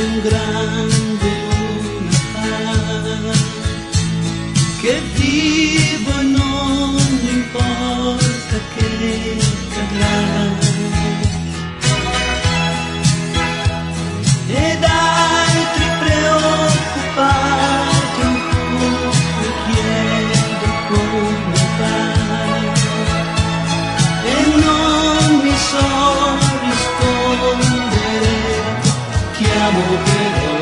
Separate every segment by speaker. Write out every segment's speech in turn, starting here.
Speaker 1: un grande luna che vivo e non importa che cadrà. Ed altri preoccupati un po' chiedo come fai e non mi so rispondere, chiamo però,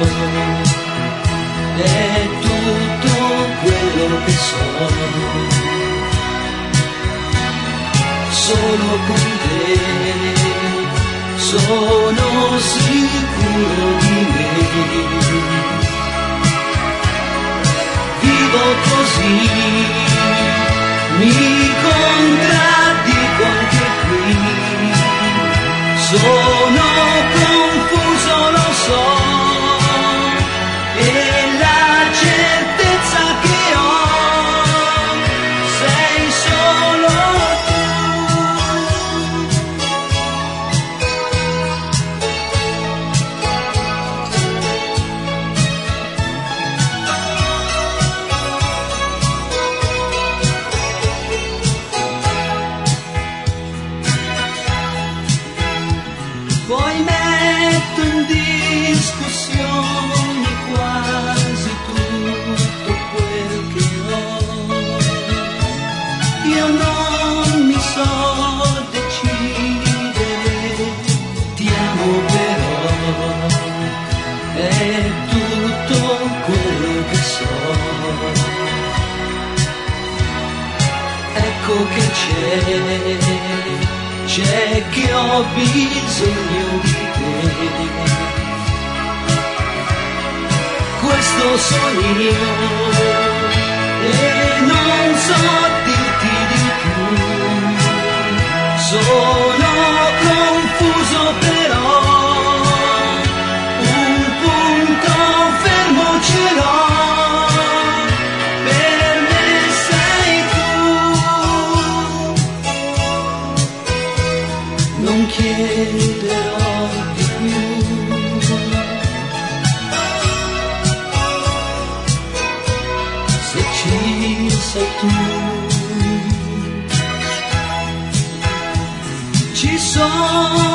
Speaker 1: è tutto quello che so, solo con te sono sicuro di me, vivo così, mi contraddico anche qui, sono confuso, lo so, e la certezza che ho sei solo tu. Poi metto in discussione quasi tutto quel che ho. Io non mi so decidere, ti amo però, è tutto quello che so. Ecco che c'è che ho bisogno di te, questo sono io e non so dirti di più, sono confuso però, un punto fermo ce l'ho, per me sei tu, non chiederò di più, se ci sei tu. Ci sono